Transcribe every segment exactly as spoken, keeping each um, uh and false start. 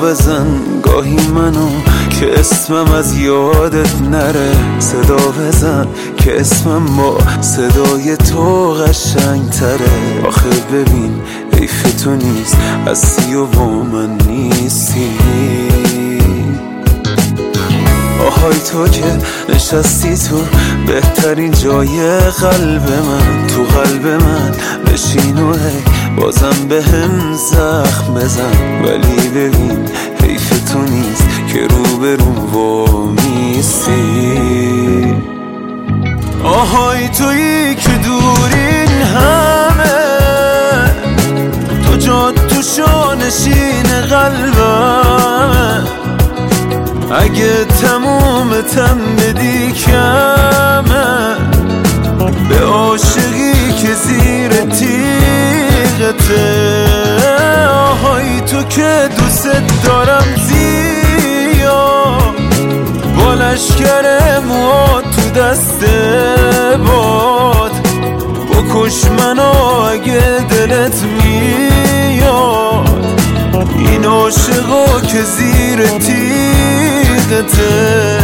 بزن گاهی منو که اسمم از یادت نره. صدا بزن که اسمم با صدای تو قشنگ تره. آخه ببین حیف تو نیست هستی و با من نیستی. آهای تو که نشستی تو بهترین جای قلب من، تو قلب من بشین و هی بازم به هم زخم بزن. ولی ببین حیف تو نیست که رو به رو وامیستی. آهای تویی که دورین همه، تو جا تو شانشین قلبم. اگه تمومتم بدی کمه به عاشقی که زیر تیغته. آهای تو که دوست دارم زیاد، با لشکر موها تو دست باد. بکش منو اگه دلت میاد، این عاشقا که زیر تیغته.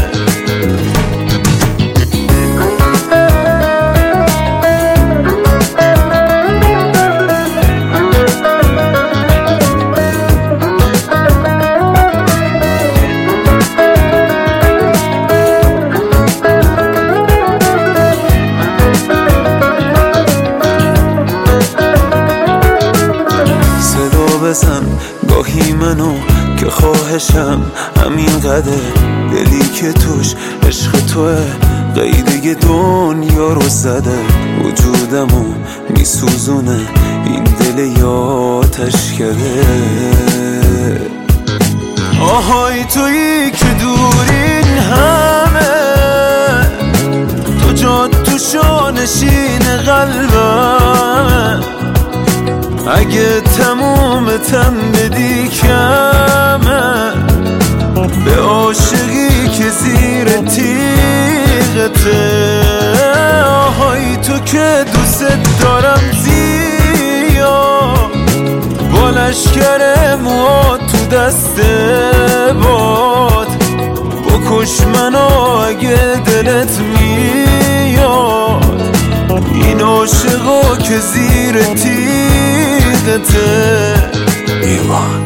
بزن گاهی منو که خواهشم همین قدر. دلی که توش عشق توه قیده دنیا رو زده. وجودمو میسوزونه این دل یاتش کرده. آهای تویی که دورین همه، تو جا تو شانشین قلبم. اگه تمومتم بدی کمه به عاشقی که زیر تیغته. آهای تو که دوست دارم زیاد، با لشکر موها تو دست باد. بکش منو اگه دلت میاد، این عاشقا که زیر تیغته. ایوان